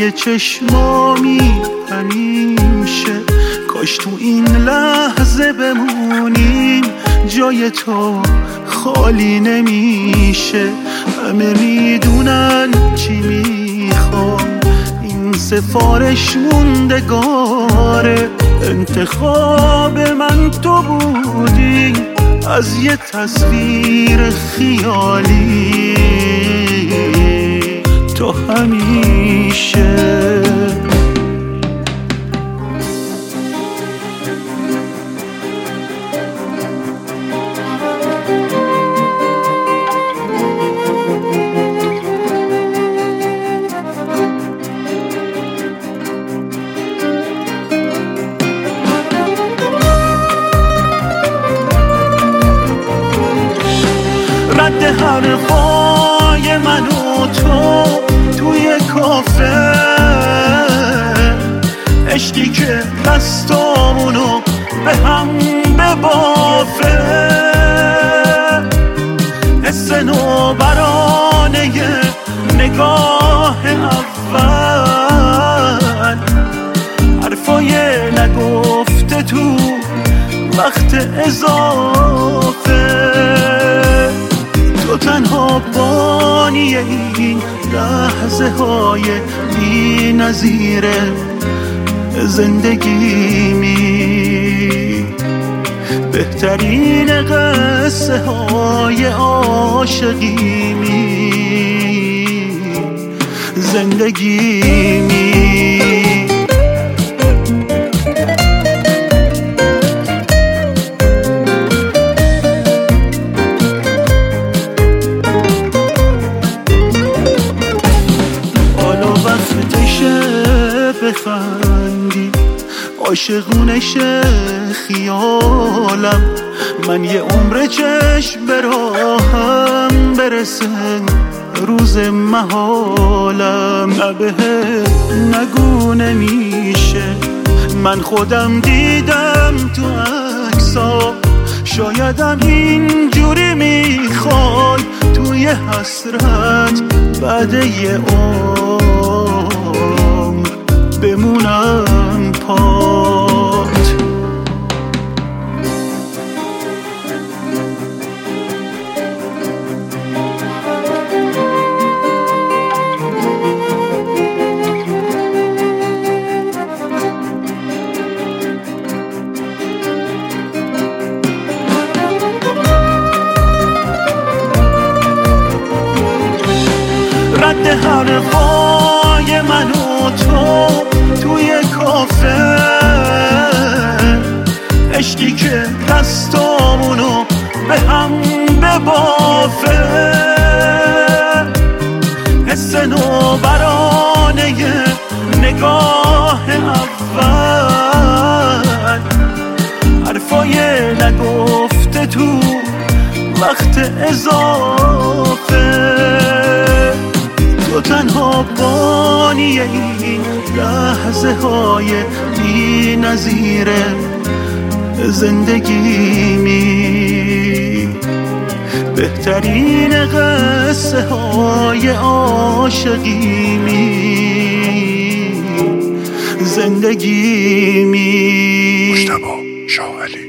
توی چشمامی همیشه، کاش تو این لحظه بمونیم، جای تو خالی نمیشه. همه میدونن چی میخوام، این سفارش موندگاره، انتخاب من تو بودی از یه تصویر خیالی تو همیشه. رد حرفای من و تو توی کافه، عشقی که دستامونو به هم ببافه، حس نوبرانه نگاه اول، حرفای نگفته تو وقت اضافه، تو تنها بانی این لحظه های بی نظیره زندگیمی، بهترین قصه های عاشقیمی زندگیمی. بخندی عاشقونش خیالم، من یه عمر چشم به راهم برسه روز محالم، نه بهت نگو نمیشه، من خودم دیدم تو عکسا، شایدم اینجوری میخوای توی حسرت بعد یه عمر بمونم پات. رد حرفای من و تو توی کافه، عشقی که دستامونو به هم ببافه، حس نوبرانه نگاه اول، حرفای نگفته تو وقت اضافه، تو تنها بانی این لحظه های بی نظیره زندگیمی، بهترین قصه های عاشقیمی زندگیمی. مجتبی شاعلی.